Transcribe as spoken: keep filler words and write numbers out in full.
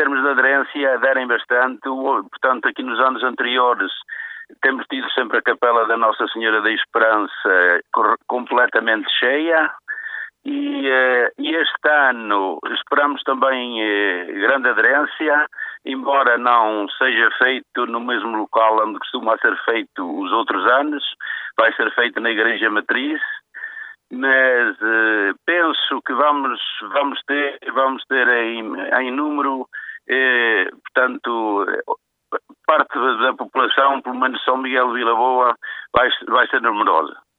termos de aderência aderem bastante. Portanto, aqui nos anos anteriores temos tido sempre a capela da Nossa Senhora da Esperança completamente cheia. E, e este ano esperamos também eh, grande aderência, embora não seja feito no mesmo local onde costuma ser feito os outros anos, vai ser feito na Igreja Matriz, mas eh, penso que vamos, vamos ter, vamos ter em, em número, eh, portanto, parte da população, pelo menos São Miguel de Vila Boa, vai, vai ser numerosa.